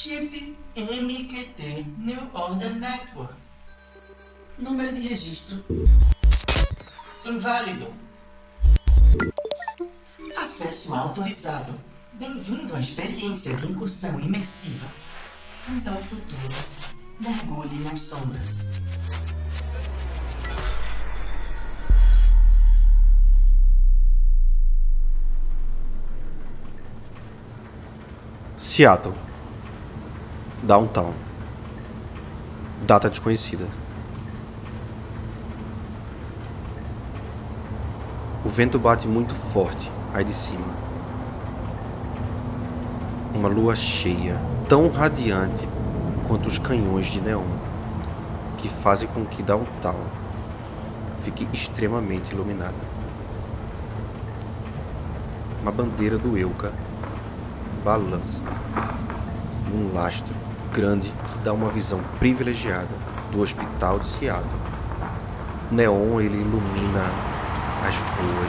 Chip MQT New Order Network. Número de registro inválido. Acesso autorizado. Bem-vindo à experiência de incursão imersiva. Sinta o futuro. Mergulhe nas sombras. Seattle, Downtown. Data desconhecida. O vento bate muito forte aí de cima. Uma lua cheia, tão radiante quanto os canhões de neon, que fazem com que Downtown fique extremamente iluminada. Uma bandeira do Euca balança um lastro grande que dá uma visão privilegiada do hospital de Seattle. O neon, ele ilumina as ruas,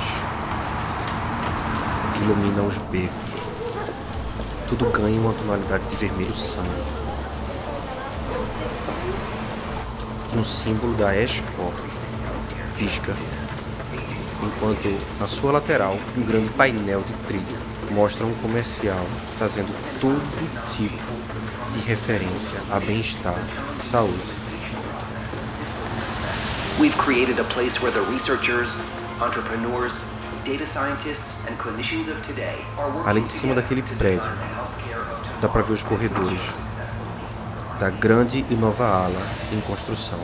ilumina os becos. Tudo ganha uma tonalidade de vermelho sangue. E um símbolo da Escort pisca, enquanto na sua lateral um grande painel de trilho mostra um comercial trazendo todo tipo de referência a bem-estar e saúde. We've created a place where the researchers, entrepreneurs, data scientists and clinicians of today are working Ali de cima daquele prédio, dá para ver os corredores da grande e nova ala em construção.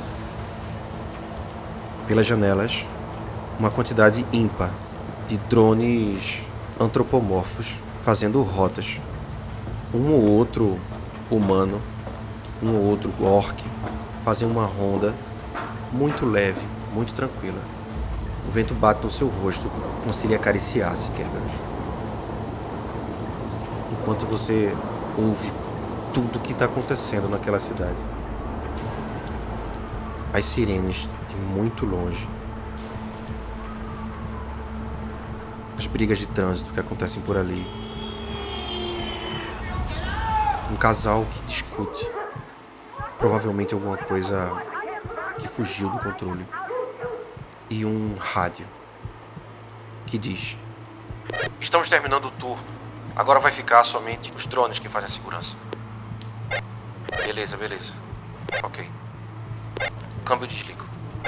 Pelas janelas, uma quantidade ímpar de drones antropomorfos fazendo rotas. Um ou outro humano, um ou outro orc fazem uma ronda muito leve, muito tranquila. O vento bate no seu rosto como se ele acariciasse, Kerberos. Enquanto você ouve tudo o que está acontecendo naquela cidade. As sirenes de muito longe. As brigas de trânsito que acontecem por ali. Um casal que discute. Provavelmente alguma coisa que fugiu do controle. E um rádio que diz: estamos terminando o turno. Agora vai ficar somente os drones que fazem a segurança. Beleza. Ok. Câmbio desligo.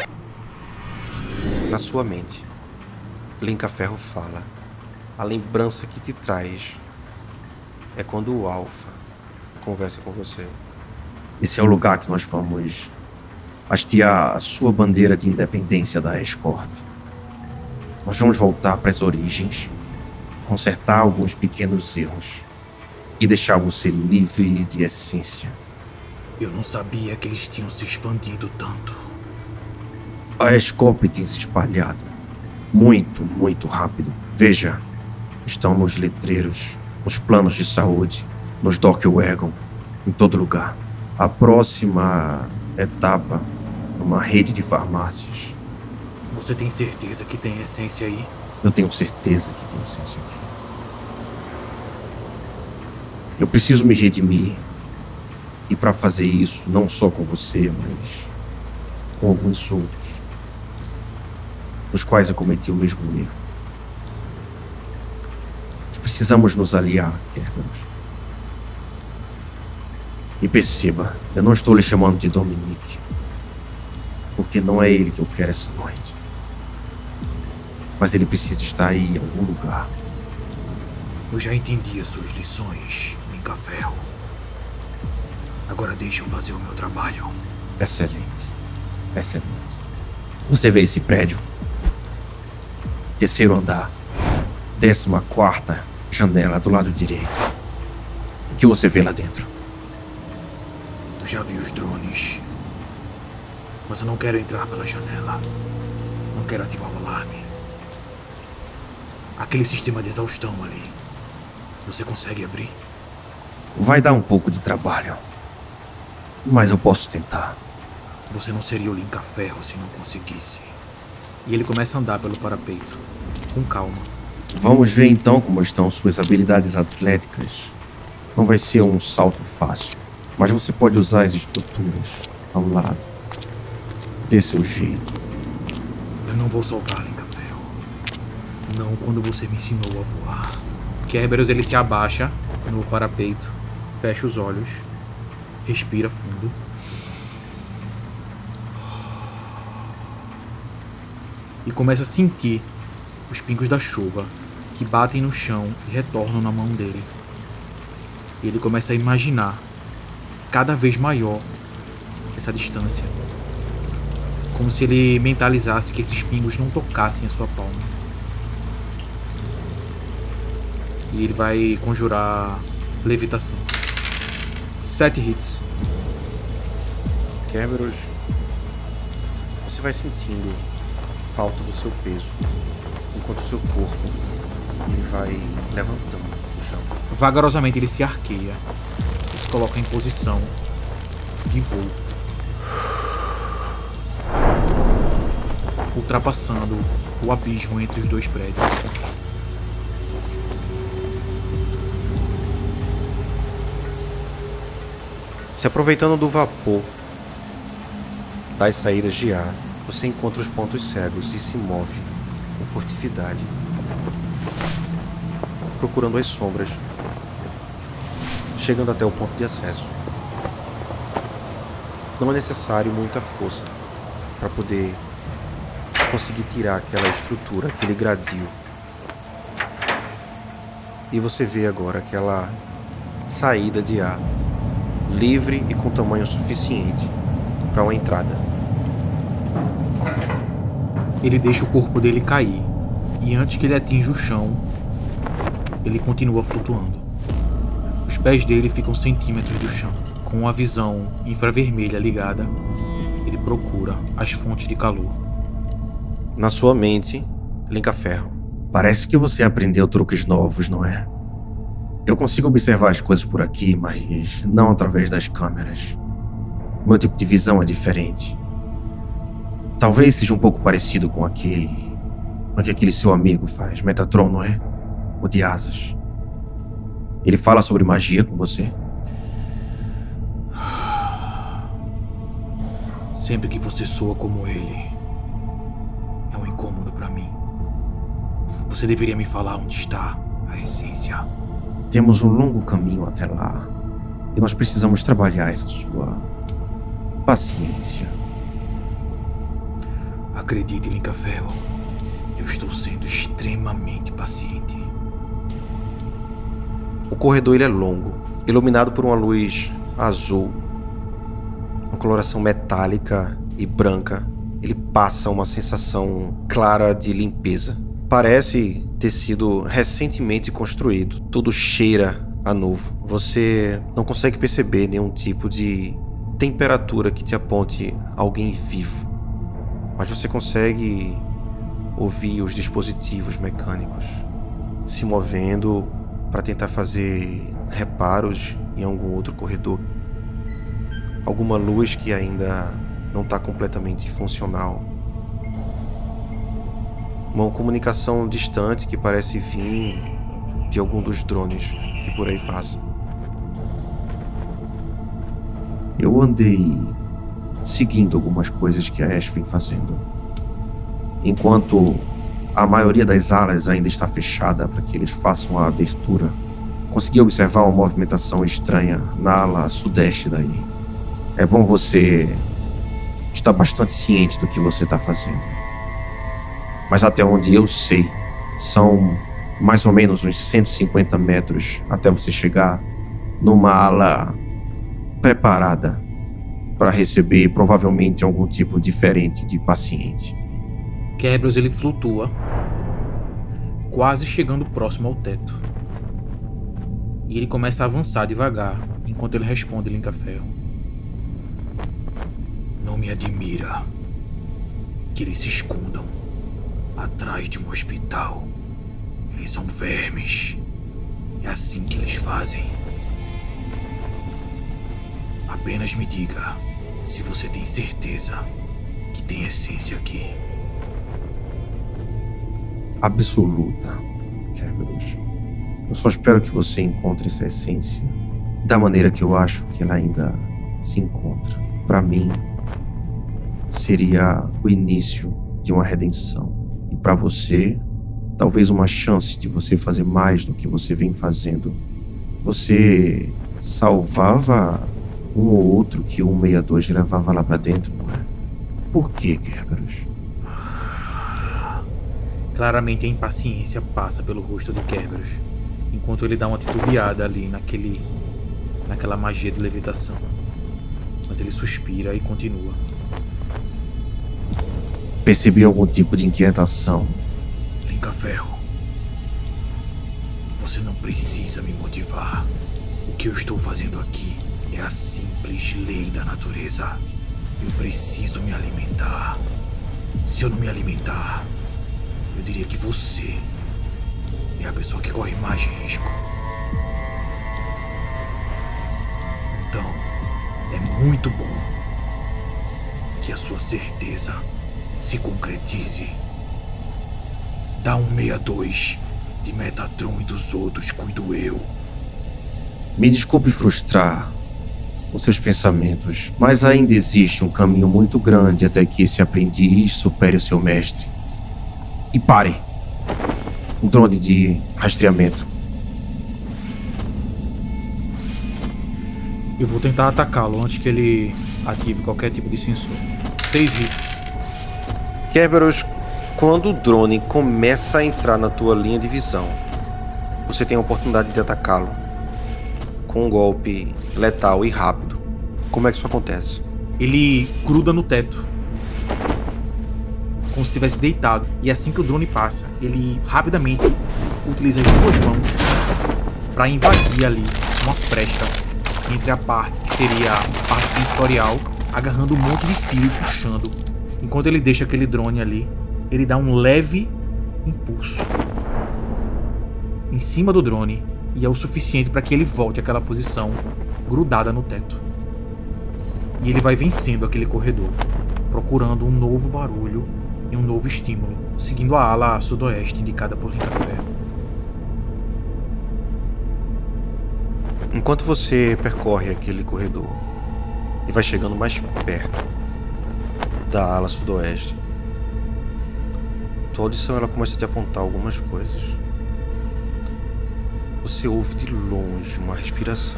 Na sua mente, Linka Ferro fala. A lembrança que te traz é quando o Alpha conversa com você. Esse é o lugar que nós vamos hastear a sua bandeira de independência da Escort. Nós vamos voltar para as origens, consertar alguns pequenos erros e deixar você livre de essência. Eu não sabia que eles tinham se expandido tanto. A Escort tem se espalhado muito rápido. Veja, estão nos letreiros, nos planos de saúde, nos Dock-Wagon, em todo lugar. A próxima etapa, uma rede de farmácias. Você tem certeza que tem essência aí? Eu tenho certeza que tem essência aqui. Eu preciso me redimir. E para fazer isso, não só com você, mas com alguns outros, nos quais eu cometi o mesmo erro. Nós precisamos nos aliar, Kerberos. E perceba, eu não estou lhe chamando de Dominique, porque não é ele que eu quero essa noite. Mas ele precisa estar aí em algum lugar. Eu já entendi as suas lições, Linka Ferro. Agora deixa eu fazer o meu trabalho. Excelente. Você vê esse prédio? Terceiro andar. 14ª janela do lado direito. O que você vê lá dentro? Eu já vi os drones. Mas eu não quero entrar pela janela. Não quero ativar o alarme. Aquele sistema de exaustão ali. Você consegue abrir? Vai dar um pouco de trabalho. Mas eu posso tentar. Você não seria o Linka Ferro se não conseguisse. E ele começa a andar pelo parapeito. Com calma. Vamos ver então como estão suas habilidades atléticas. Não vai ser um salto fácil, mas você pode usar as estruturas ao lado. Dê seu jeito. Eu não vou soltar, Lincavel. Não quando você me ensinou a voar. Kerberos, ele se abaixa no parapeito, fecha os olhos, respira fundo. E começa a sentir os pingos da chuva que batem no chão e retornam na mão dele. E ele começa a imaginar cada vez maior essa distância. Como se ele mentalizasse que esses pingos não tocassem a sua palma. E ele vai conjurar levitação. 7 hits. Kerberos, você vai sentindo falta do seu peso, enquanto o seu corpo ele vai levantando no chão. Vagarosamente ele se arqueia e se coloca em posição de voo, ultrapassando o abismo entre os dois prédios. Se aproveitando do vapor das saídas de ar, você encontra os pontos cegos e se move com furtividade, procurando as sombras, chegando até o ponto de acesso. Não é necessário muita força para poder conseguir tirar aquela estrutura, aquele gradil. E você vê agora aquela saída de ar livre e com tamanho suficiente para uma entrada. Ele deixa o corpo dele cair e antes que ele atinja o chão, ele continua flutuando. Os pés dele ficam centímetros do chão. Com a visão infravermelha ligada, ele procura as fontes de calor. Na sua mente, Lincaferro, parece que você aprendeu truques novos, não é? Eu consigo observar as coisas por aqui, mas não através das câmeras. Meu tipo de visão é diferente. Talvez seja um pouco parecido com o que aquele seu amigo faz, Metatron, não é? O de asas. Ele fala sobre magia com você? Sempre que você soa como ele, é um incômodo pra mim. Você deveria me falar onde está a essência. Temos um longo caminho até lá. E nós precisamos trabalhar essa sua paciência. Acredite, Lincavel, eu estou sendo extremamente paciente. O corredor ele é longo, iluminado por uma luz azul, uma coloração metálica e branca. Ele passa uma sensação clara de limpeza. Parece ter sido recentemente construído. Tudo cheira a novo. Você não consegue perceber nenhum tipo de temperatura que te aponte alguém vivo. Mas você consegue ouvir os dispositivos mecânicos se movendo para tentar fazer reparos em algum outro corredor. Alguma luz que ainda não está completamente funcional. Uma comunicação distante que parece vir de algum dos drones que por aí passa. Eu andei seguindo algumas coisas que a Ash vem fazendo. Enquanto a maioria das alas ainda está fechada para que eles façam a abertura, consegui observar uma movimentação estranha na ala sudeste daí. É bom você estar bastante ciente do que você está fazendo. Mas até onde eu sei, são mais ou menos uns 150 metros até você chegar numa ala preparada para receber provavelmente algum tipo diferente de paciente. Kerberos ele flutua, quase chegando próximo ao teto. E ele começa a avançar devagar, enquanto ele responde Lincaferro. Não me admira que eles se escondam atrás de um hospital. Eles são vermes. É assim que eles fazem. Apenas me diga se você tem certeza que tem essência aqui. Absoluta, Kerberos. Eu só espero que você encontre essa essência da maneira que eu acho que ela ainda se encontra. Para mim, seria o início de uma redenção. E para você, talvez uma chance de você fazer mais do que você vem fazendo. Você salvava um ou outro que o 162 levava lá pra dentro, não é? Por que, Kerberos? Claramente a impaciência passa pelo rosto de Kerberos, enquanto ele dá uma titubeada ali naquela magia de levitação. Mas ele suspira e continua. Percebi algum tipo de inquietação. Lincaferro, você não precisa me motivar. O que eu estou fazendo aqui é a simples lei da natureza. Eu preciso me alimentar. Se eu não me alimentar, eu diria que você é a pessoa que corre mais risco. Então, é muito bom que a sua certeza se concretize. Da 162 de Metatron e dos outros cuido eu. Me desculpe frustrar os seus pensamentos, mas ainda existe um caminho muito grande até que esse aprendiz supere o seu mestre. E pare! Um drone de rastreamento. Eu vou tentar atacá-lo antes que ele ative qualquer tipo de sensor. 6 hits. Kerberos, quando o drone começa a entrar na tua linha de visão, você tem a oportunidade de atacá-lo com um golpe letal e rápido. Como é que isso acontece? Ele gruda no teto, como se estivesse deitado. E assim que o drone passa, ele rapidamente utiliza as duas mãos para invadir ali uma fresta entre a parte que seria a parte sensorial, agarrando um monte de fio e puxando. Enquanto ele deixa aquele drone ali, ele dá um leve impulso em cima do drone e é o suficiente para que ele volte àquela posição grudada no teto. E ele vai vencendo aquele corredor, procurando um novo barulho e um novo estímulo, seguindo a ala sudoeste indicada por Lincaferro. Enquanto você percorre aquele corredor e vai chegando mais perto da ala sudoeste, tua audição ela começa a te apontar algumas coisas. Você ouve de longe uma respiração.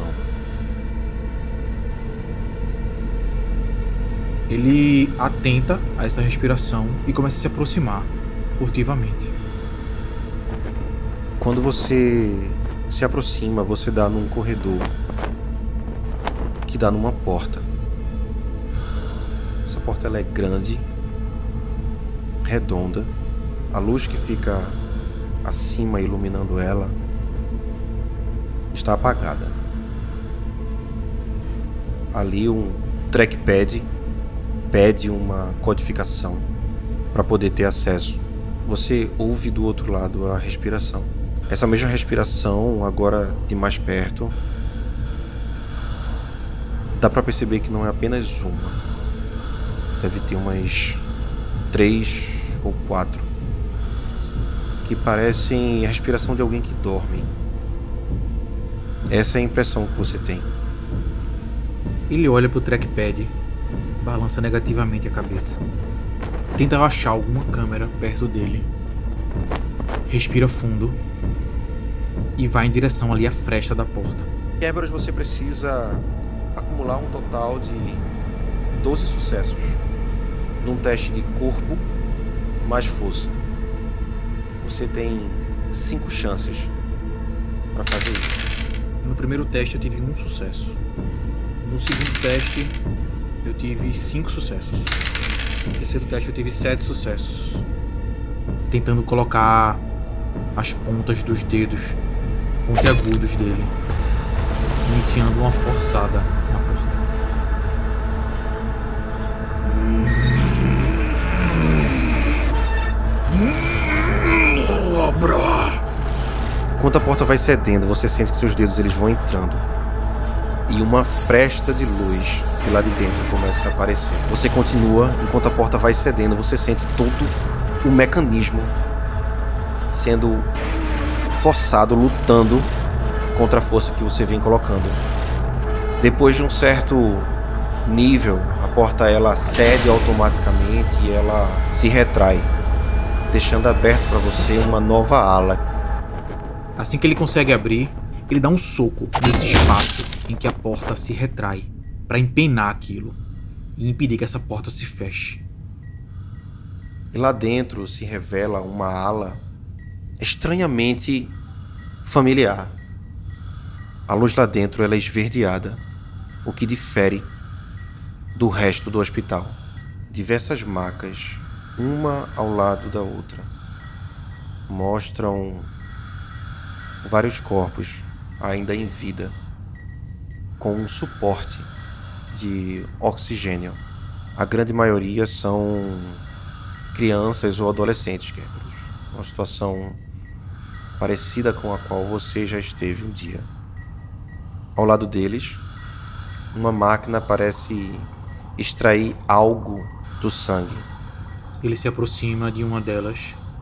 Ele atenta a essa respiração e começa a se aproximar furtivamente. Quando você se aproxima, você dá num corredor que dá numa porta. Essa porta ela é grande, redonda. A luz que fica acima iluminando ela está apagada. Ali um trackpad pede uma codificação para poder ter acesso. Você ouve do outro lado a respiração. Essa mesma respiração, agora de mais perto, dá para perceber que não é apenas uma. Deve ter umas 3 ou 4 que parecem a respiração de alguém que dorme. Essa é a impressão que você tem. Ele olha pro trackpad, balança negativamente a cabeça. Tenta achar alguma câmera perto dele. Respira fundo e vai em direção ali à fresta da porta. Kerberos, você precisa acumular um total de 12 sucessos num teste de corpo mais força. Você tem 5 chances para fazer isso. No primeiro teste eu tive 1 sucesso. No segundo teste eu tive 5 sucessos. No terceiro teste eu tive 7 sucessos. Tentando colocar as pontas dos dedos pontiagudos dele, iniciando uma forçada na porta. Enquanto a porta vai cedendo, você sente que seus dedos eles vão entrando e uma fresta de luz de lá de dentro começa a aparecer. Você continua, enquanto a porta vai cedendo, você sente todo o mecanismo sendo forçado, lutando contra a força que você vem colocando. Depois de um certo nível, a porta ela cede automaticamente e ela se retrai, deixando aberto para você uma nova ala. Assim que ele consegue abrir, ele dá um soco nesse espaço em que a porta se retrai para empenar aquilo e impedir que essa porta se feche. E lá dentro se revela uma ala estranhamente familiar. A luz lá dentro ela é esverdeada, o que difere do resto do hospital. Diversas macas, uma ao lado da outra, mostram vários corpos ainda em vida, com um suporte de oxigênio. A grande maioria são crianças ou adolescentes, Kerberos. Uma situação parecida com a qual você já esteve um dia. Ao lado deles, uma máquina parece extrair algo do sangue. Ele se aproxima de uma delas,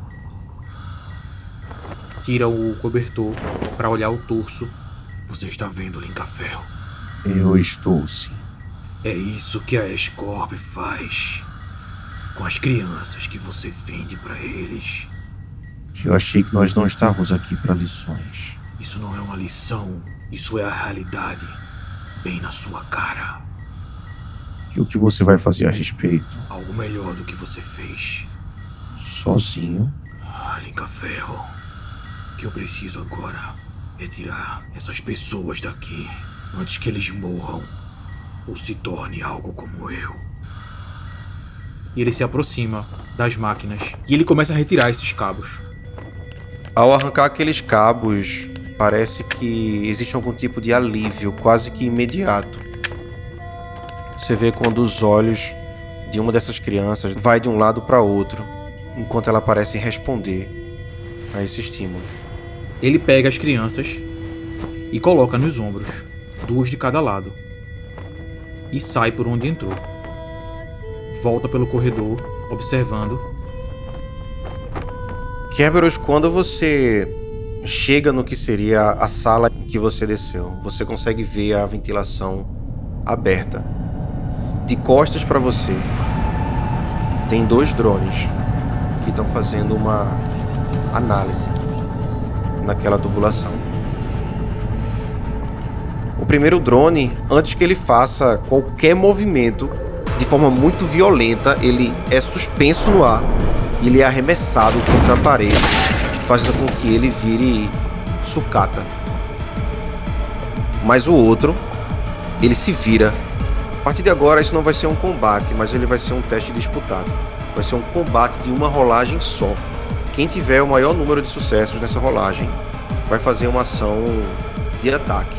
tira o cobertor para olhar o torso. Você está vendo, Lincaferro? Eu estou, sim. É isso que a Escorp faz com as crianças que você vende para eles. Eu achei que nós não estávamos aqui para lições. Isso não é uma lição, isso é a realidade, bem na sua cara. E o que você vai fazer a respeito? Algo melhor do que você fez. Sozinho? Lincaferro, o que eu preciso agora é tirar essas pessoas daqui antes que eles morram ou se torne algo como eu. E ele se aproxima das máquinas e ele começa a retirar esses cabos. Ao arrancar aqueles cabos, parece que existe algum tipo de alívio quase que imediato. Você vê quando os olhos de uma dessas crianças vai de um lado para outro, enquanto ela parece responder a esse estímulo. Ele pega as crianças e coloca nos ombros, 2 de cada lado, e sai por onde entrou. Volta pelo corredor, observando. Kerberos, quando você chega no que seria a sala que você desceu, você consegue ver a ventilação aberta. De costas para você, tem 2 drones que estão fazendo uma análise naquela tubulação. O primeiro drone, antes que ele faça qualquer movimento, de forma muito violenta, ele é suspenso no ar e ele é arremessado contra a parede, fazendo com que ele vire sucata. Mas o outro, ele se vira. A partir de agora isso não vai ser um combate, mas ele vai ser um teste disputado. Vai ser um combate de uma rolagem só. Quem tiver o maior número de sucessos nessa rolagem vai fazer uma ação de ataque.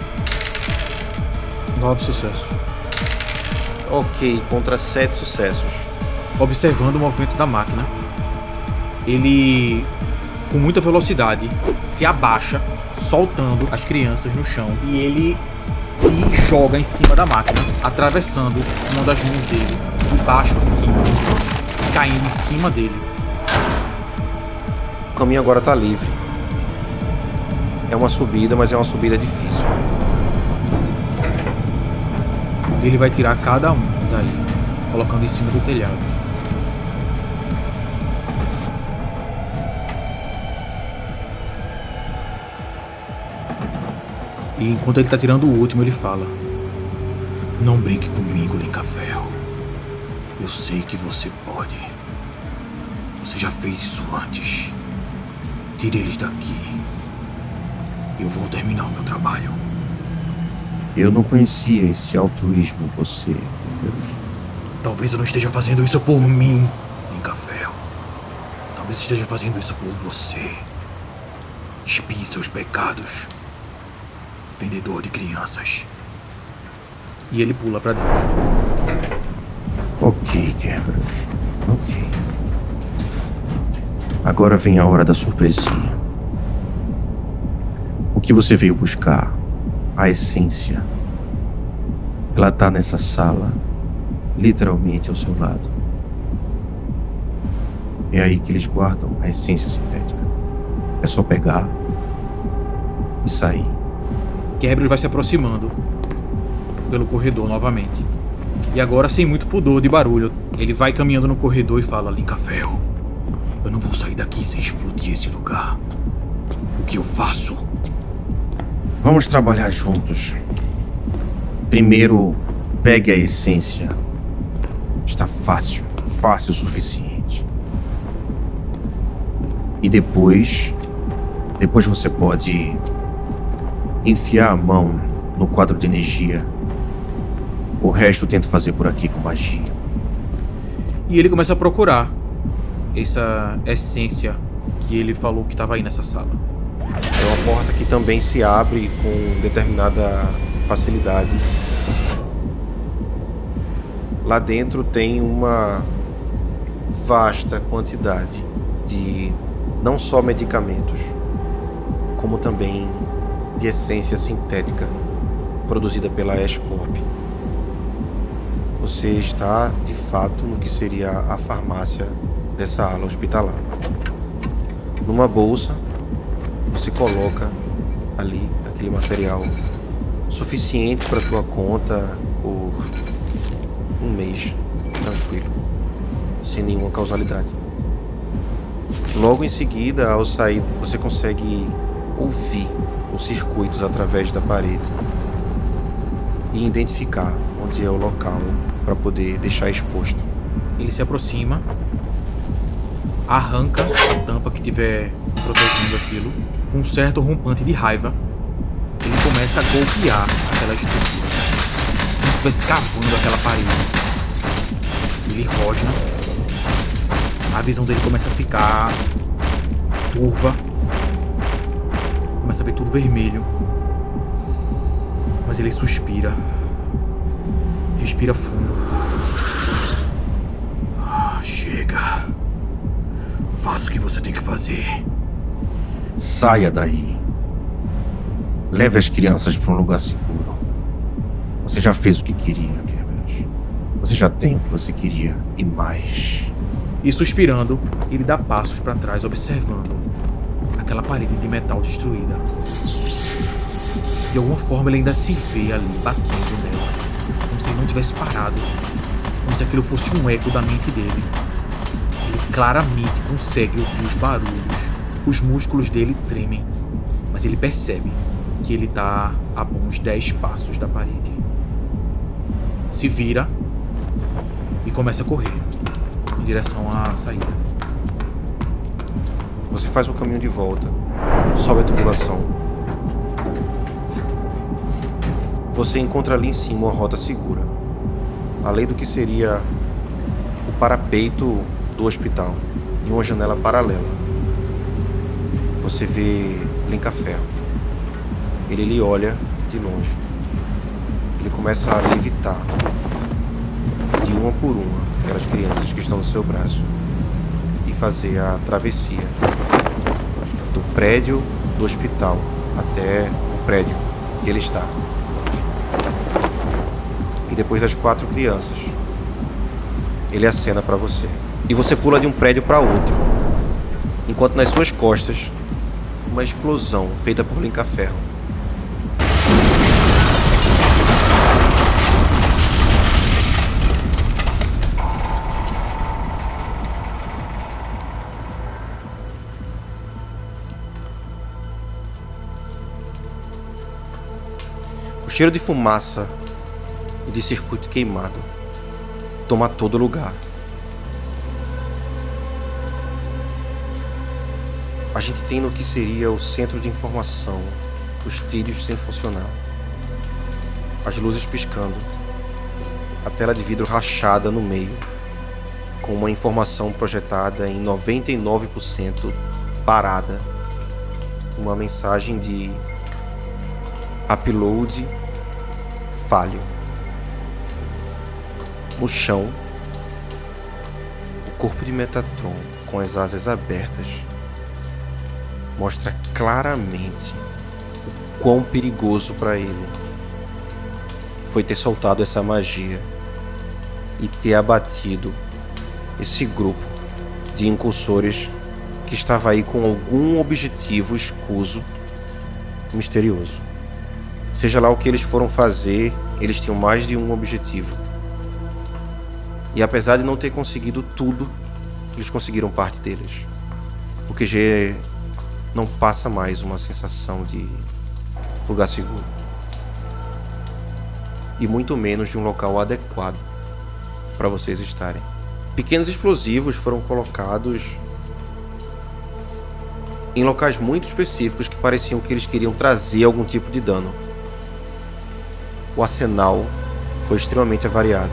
9 sucessos. Ok, contra 7 sucessos. Observando o movimento da máquina, ele, com muita velocidade, se abaixa, soltando as crianças no chão, e ele se joga em cima da máquina, atravessando uma das mãos dele, de baixo a cima, caindo em cima dele. O caminho agora está livre. É uma subida, mas é uma subida difícil. Ele vai tirar cada um daí, colocando em cima do telhado. E enquanto ele está tirando o último, ele fala: não brinque comigo, Lincaferro. Eu sei que você pode. Você já fez isso antes. Tire eles daqui. Eu vou terminar o meu trabalho. Eu não conhecia esse altruísmo em você. Talvez eu não esteja fazendo isso por mim, Lincaferro. Talvez esteja fazendo isso por você. Espie seus pecados, vendedor de crianças. E ele pula pra dentro. Ok, Kerberos. Ok. Agora vem a hora da surpresinha. O que você veio buscar? A essência. Ela tá nessa sala, literalmente ao seu lado. É aí que eles guardam a essência sintética. É só pegar e sair. Kerberos vai se aproximando pelo corredor novamente. E agora, sem muito pudor de barulho, ele vai caminhando no corredor e fala: Lincaferro, eu não vou sair daqui sem explodir esse lugar. O que eu faço? Vamos trabalhar juntos. Primeiro, pegue a essência. Está fácil o suficiente. E depois você pode enfiar a mão no quadro de energia. O resto eu tento fazer por aqui com magia. E ele começa a procurar essa essência que ele falou que estava aí nessa sala. É uma porta que também se abre com determinada facilidade. Lá dentro tem uma vasta quantidade de não só medicamentos, como também de essência sintética produzida pela Ash Corp. Você está, de fato, no que seria a farmácia dessa ala hospitalar. Numa bolsa, você coloca ali aquele material suficiente para tua conta por um mês, tranquilo, sem nenhuma causalidade. Logo em seguida, ao sair, você consegue ouvir os circuitos através da parede e identificar onde é o local para poder deixar exposto. Ele se aproxima, arranca a tampa que tiver protegendo aquilo. Com um certo rompante de raiva, ele começa a golpear aquela estrutura, como se estivesse cavando aquela parede. Ele rosna, a visão dele começa a ficar turva, começa a ver tudo vermelho, mas ele suspira, respira fundo. Chega, faça o que você tem que fazer. Saia daí. Leve as crianças para um lugar seguro. Você já fez o que queria, Kerberos. Você já tem o que você queria e mais. E suspirando, ele dá passos para trás, observando aquela parede de metal destruída. De alguma forma ele ainda se vê ali, batendo nela, como se ele não tivesse parado, como se aquilo fosse um eco da mente dele. Ele claramente consegue ouvir os barulhos. Os músculos dele tremem, mas ele percebe que ele está a bons 10 passos da parede. Se vira e começa a correr em direção à saída. Você faz um caminho de volta, sobe a tubulação. Você encontra ali em cima uma rota segura, além do que seria o parapeito do hospital e uma janela paralela. Você vê Lincaferro. Ele lhe olha de longe. Ele começa a levitar de uma por uma aquelas crianças que estão no seu braço e fazer a travessia do prédio do hospital até o prédio que ele está. E depois das 4 crianças, ele acena para você. E você pula de um prédio para outro, enquanto nas suas costas uma explosão feita por Lincaferro. O cheiro de fumaça e de circuito queimado toma todo lugar. A gente tem no que seria o centro de informação, os trilhos sem funcionar, as luzes piscando, a tela de vidro rachada no meio, com uma informação projetada em 99% parada, uma mensagem de upload falho. No chão, o corpo de Metatron com as asas abertas mostra claramente o quão perigoso para ele foi ter soltado essa magia e ter abatido esse grupo de incursores que estava aí com algum objetivo escuso, misterioso. Seja lá o que eles foram fazer eles tinham mais de um objetivo. E apesar de não ter conseguido tudo, eles conseguiram parte deles. O QG não passa mais uma sensação de lugar seguro. E muito menos de um local adequado para vocês estarem. Pequenos explosivos foram colocados em locais muito específicos que pareciam que eles queriam trazer algum tipo de dano. O arsenal foi extremamente avariado.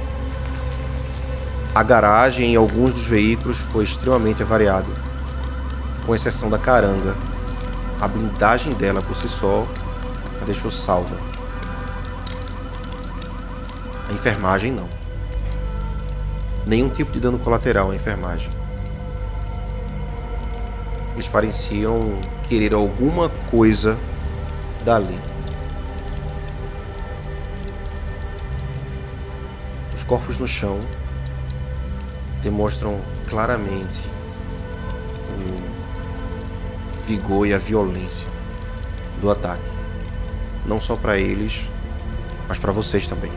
A garagem e alguns dos veículos foi extremamente avariado, com exceção da caranga. A blindagem dela por si só a deixou salva. A enfermagem não. Nenhum tipo de dano colateral à enfermagem. Eles pareciam querer alguma coisa dali. Os corpos no chão demonstram claramente o vigor e a violência do ataque. Não só para eles, mas para vocês também.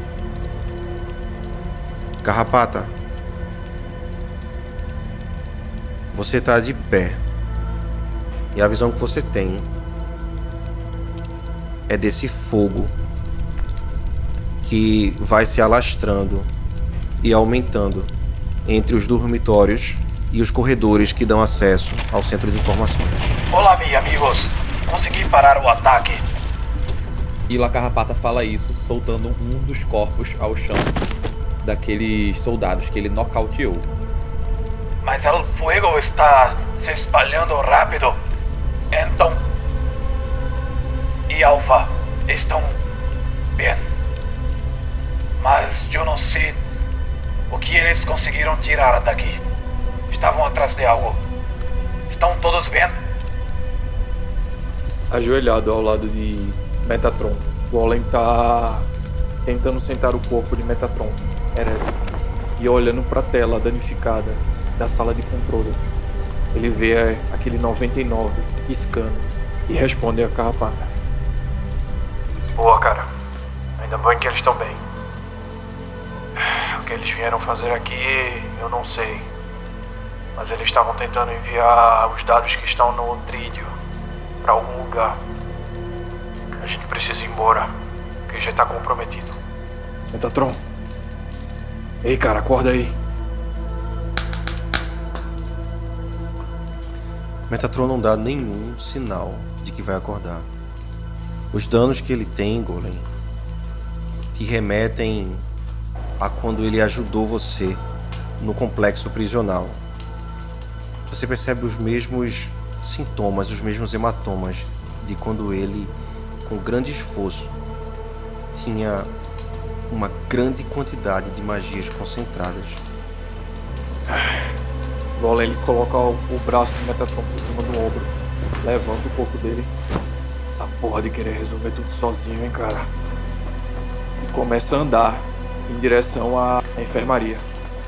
Carrapata, você tá de pé e a visão que você tem é desse fogo que vai se alastrando e aumentando entre os dormitórios e os corredores que dão acesso ao centro de informações. Olá, meus amigos. Consegui parar o ataque. E La Carrapata fala isso, soltando um dos corpos ao chão daqueles soldados que ele nocauteou. Mas o fogo está se espalhando rápido. Então... E Alpha estão bem. Mas eu não sei o que eles conseguiram tirar daqui. Estavam atrás de algo. Estão todos bem? Ajoelhado ao lado de Metatron, Golem tá tentando sentar o corpo de Metatron, Erez, e olhando para a tela danificada da sala de controle. Ele vê aquele 99 piscando e responde a Carrapata. Boa, cara. Ainda bem que eles estão bem. O que eles vieram fazer aqui, eu não sei. Mas eles estavam tentando enviar os dados que estão no trídeo para algum lugar. A gente precisa ir embora, porque já tá comprometido. Metatron. Ei, cara, acorda aí. Metatron não dá nenhum sinal de que vai acordar. Os danos que ele tem, Golem, te remetem a quando ele ajudou você no complexo prisional. Você percebe os mesmos sintomas, os mesmos hematomas de quando ele, com grande esforço, tinha uma grande quantidade de magias concentradas. Golem, ele coloca o braço do Metatron por cima do ombro, levanta o corpo dele. Essa porra de querer resolver tudo sozinho, hein, cara? E começa a andar em direção à enfermaria.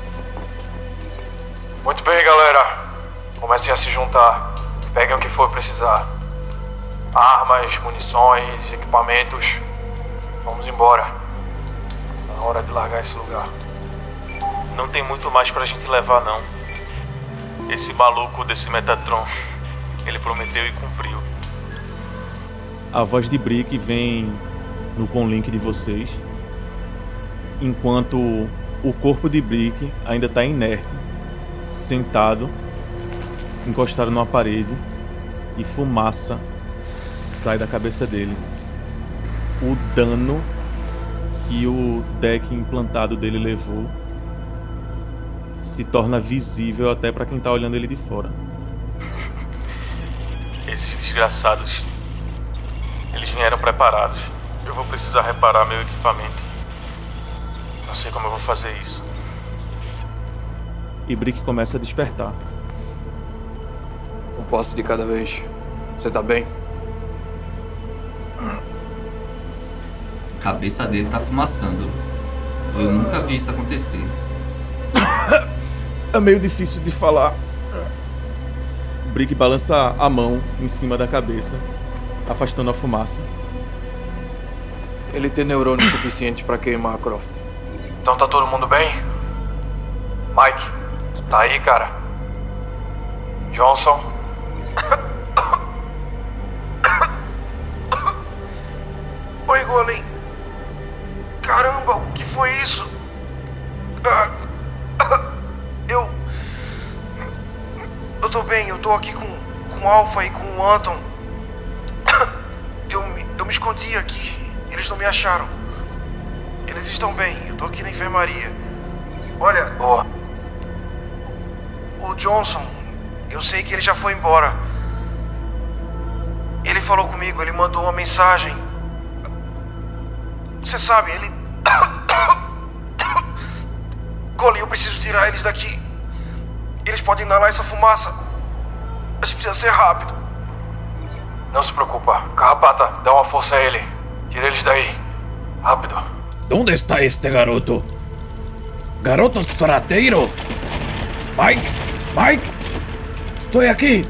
Muito bem, galera. Comecem a se juntar. Peguem o que for precisar. Armas, munições, equipamentos. Vamos embora. É hora de largar esse lugar. Não tem muito mais pra gente levar, não. Esse maluco desse Metatron, ele prometeu e cumpriu. A voz de Brick vem no conlink de vocês, enquanto o corpo de Brick ainda está inerte, sentado, encostado numa parede, e fumaça sai da cabeça dele. O dano que o deck implantado dele levou se torna visível até para quem está olhando ele de fora. Esses desgraçados, eles vieram preparados. Eu vou precisar reparar meu equipamento. Não sei como eu vou fazer isso. E Brick começa a despertar. Um passo de cada vez. Você tá bem? A cabeça dele tá fumaçando. Eu nunca vi isso acontecer. É meio difícil de falar. Brick balança a mão em cima da cabeça, afastando a fumaça. ele ter neurônio suficiente pra queimar, Croft. Então tá todo mundo bem? Mike, tu tá aí, cara? Johnson? Oi, Golem. Caramba, o que foi isso? Eu tô bem, eu tô aqui com o Alpha e com o Anton. Eu me escondi aqui, eles não me acharam. Eles estão bem, eu tô aqui na enfermaria. Olha, Boa. o Johnson, eu sei que ele já foi embora. Ele falou comigo, ele mandou uma mensagem. Você sabe, ele... Golem, eu preciso tirar eles daqui. Eles podem inalar essa fumaça. A gente precisa ser rápido. Não se preocupa. Carrapata, dá uma força a ele. Tira eles daí. Rápido. ¿Dónde está este garoto? ¿Garoto sorrateiro? Mike, Mike, estou aqui.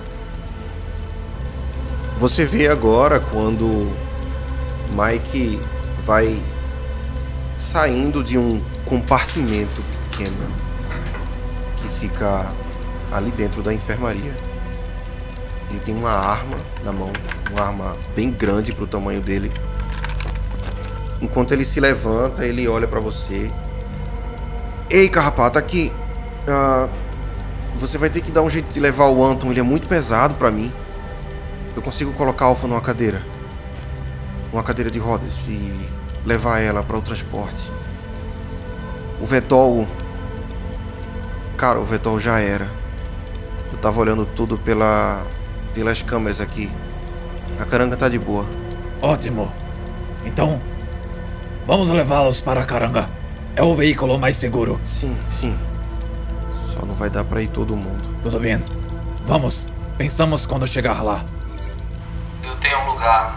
Você vê agora quando Mike vai saindo de um compartimento pequeno que fica ali dentro da enfermaria. Ele tem uma arma na mão, uma arma bem grande pro tamanho dele. Enquanto ele se levanta, ele olha pra você. Ei, Carrapata, aqui. Você vai ter que dar um jeito de levar o Anton, ele é muito pesado pra mim. Eu consigo colocar a Alpha numa cadeira de rodas e levar ela para o transporte. O Vetol, cara, o Vetol já era. Eu tava olhando tudo pelas câmeras aqui. A Caranga tá de boa. Ótimo. Então, vamos levá-los para a Caranga. É o veículo mais seguro. Sim. Só não vai dar para ir todo mundo. Tudo bem. Vamos. Pensamos quando chegar lá. Eu tenho um lugar.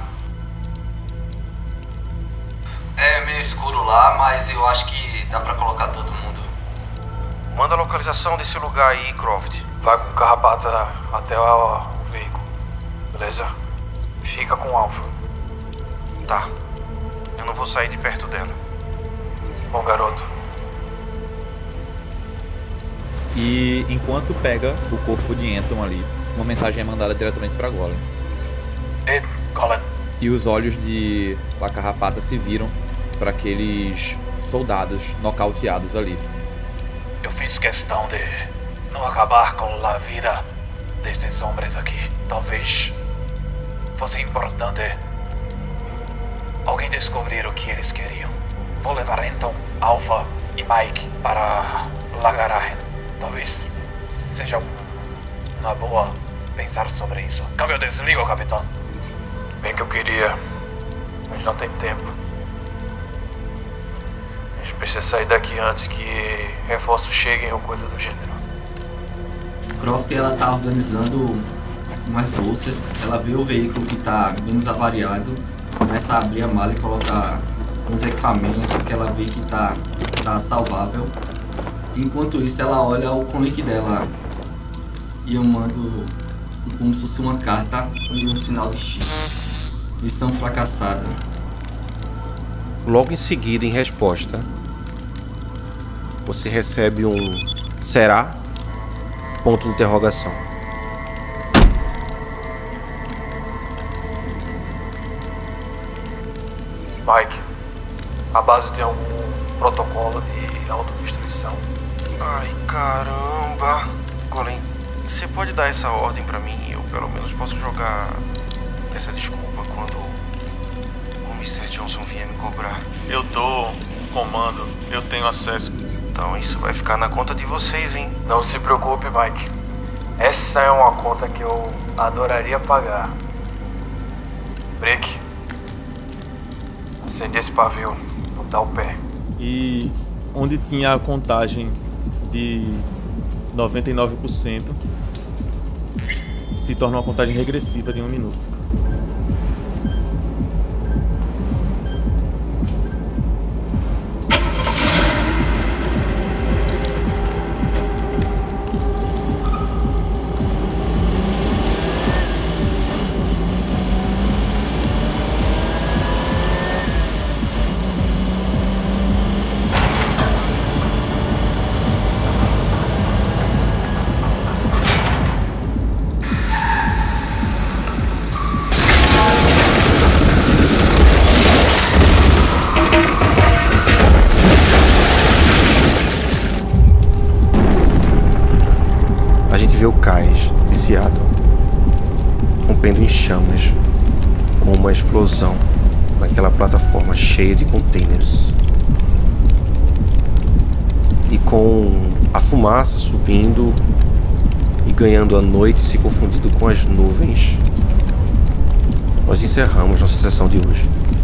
É meio escuro lá, mas eu acho que dá pra colocar todo mundo. Manda a localização desse lugar aí, Croft. Vai com o Carrapata até o veículo. Beleza? Fica com o Alpha. Tá. Eu não vou sair de perto dela. Bom, garoto. E enquanto pega o corpo de Anton ali, uma mensagem é mandada diretamente pra Golem. Ei, Colin. E os olhos de La Carrapata se viram para aqueles soldados nocauteados ali. Eu fiz questão de não acabar com a vida destes homens aqui. Talvez fosse importante alguém descobrir o que eles queriam. Vou levar então Alpha e Mike para Lagarahen. Talvez seja uma boa pensar sobre isso. Câmbio, desliga, capitão. Bem que eu queria, mas não tem tempo. A gente precisa sair daqui antes que reforços cheguem ou coisa do gênero. Croft, ela tá organizando umas bolsas. Ela vê o veículo que tá menos avariado, começa a abrir a mala e colocar uns equipamentos que ela vê que tá salvável. Enquanto isso, ela olha o conlink dela e eu mando como se fosse uma carta e um sinal de X. Missão fracassada. Logo em seguida, em resposta, você recebe um será? Ponto de interrogação. Mike, a base tem algum protocolo de autodestruição? Ai, caramba. Golem, você pode dar essa ordem pra mim? Eu pelo menos posso jogar essa desculpa quando o Mr. Johnson vier me cobrar. Eu dou um comando, eu tenho acesso. Então isso vai ficar na conta de vocês, hein? Não se preocupe, Mike. Essa é uma conta que eu adoraria pagar. Brick, acende esse pavio, botar o pé. E onde tinha a contagem de 99%, se torna uma contagem regressiva de 1 minuto. rompendo em chamas com uma explosão naquela plataforma cheia de containers. E com a fumaça subindo e ganhando a noite se confundindo com as nuvens, nós encerramos nossa sessão de hoje.